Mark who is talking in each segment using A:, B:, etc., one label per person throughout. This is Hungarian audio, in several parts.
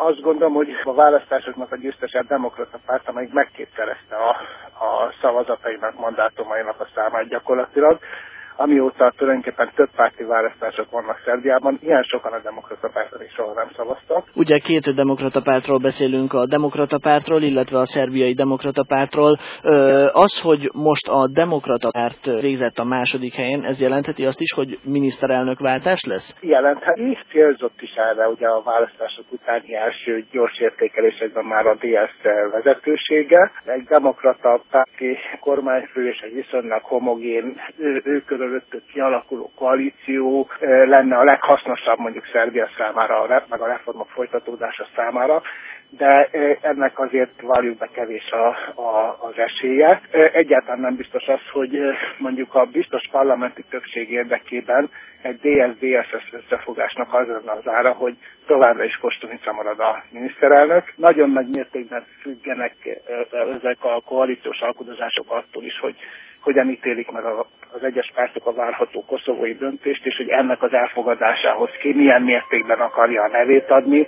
A: azt gondolom, hogy a választásoknak a győztese a Demokrata Párt, amelyik megkétszerezte a szavazatainak, mandátumainak a számát gyakorlatilag, amióta tulajdonképpen több párti választások vannak Szerbiában, ilyen sokan a Demokrata Pártra is soha nem szavaztak.
B: Ugye két Demokrata Pártról beszélünk, a Demokrata Pártról, illetve a Szerbiai Demokrata Pártról. Az, hogy most a Demokrata Párt végzett a második helyen, ez jelentheti azt is, hogy miniszterelnökváltás lesz?
A: Jelentheti, célzott is erre ugye a választások utáni első gyors értékelésekben már a DSZ vezetősége. Egy demokrata párti kormányfő és egy viszonylag homogén, ő körülöttük kialakuló koalíció lenne a leghasznosabb mondjuk Szerbia számára, meg a reformok folytatódása számára, de ennek azért valljuk be kevés az esélye. Egyáltalán nem biztos az, hogy mondjuk a biztos parlamenti többség érdekében egy DSS összefogásnak az lenne az ára, hogy továbbra is Kostunica marad a miniszterelnök. Nagyon nagy mértékben függenek ezek a koalíciós alkudozások attól is, hogy hogyan ítélik meg az egyes pártok a várható koszovói döntést, és hogy ennek az elfogadásához ki milyen mértékben akarja a nevét adni.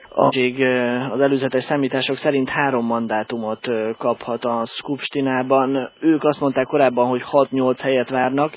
B: Az előzetes számítások szerint 3 mandátumot kaphat a Skupštinában. Ők azt mondták korábban, hogy 6-8 helyet várnak.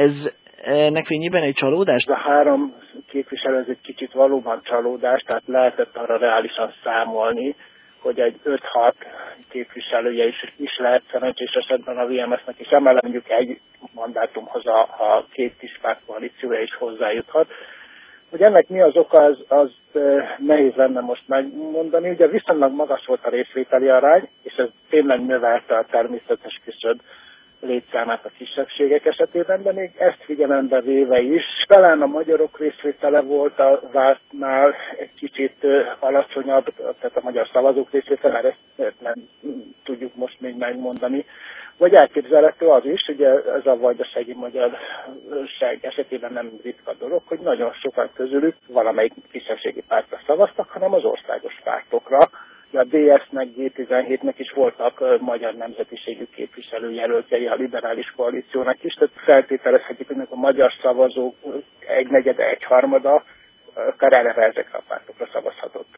B: Ennek fényében egy csalódás?
A: A 3 képviselő ez egy kicsit valóban csalódás, tehát lehetett arra reálisan számolni, hogy egy 5-6 képviselője is lehet szerencsés esetben a VMS-nek, és emellett mondjuk egy mandátumhoz a két kis párt koalíciója is hozzájuthat. Hogy ennek mi az oka, az nehéz lenne most megmondani. Ugye viszonylag magas volt a részvételi arány, és ez tényleg növelte a természetes küszöb létszámát a kisebbségek esetében, de még ezt figyelembe véve is. Talán a magyarok részvétele volt a vártnál egy kicsit alacsonyabb, tehát a magyar szavazók részvétele, ezt nem tudjuk most még megmondani. Vagy elképzelhető az is, ugye ez a vajdasági magyarság esetében nem ritka dolog, hogy nagyon sokan közülük valamelyik kisebbségi pártra szavaztak, hanem az országos pártokra. A DS-nek, G17-nek is voltak magyar nemzetiségű képviselőjelöltjei a liberális koalíciónak is, tehát feltételezhetjük, hogy a magyar szavazók 1/4, 1/3 akár eleve ezekre a pártokra szavazhatott.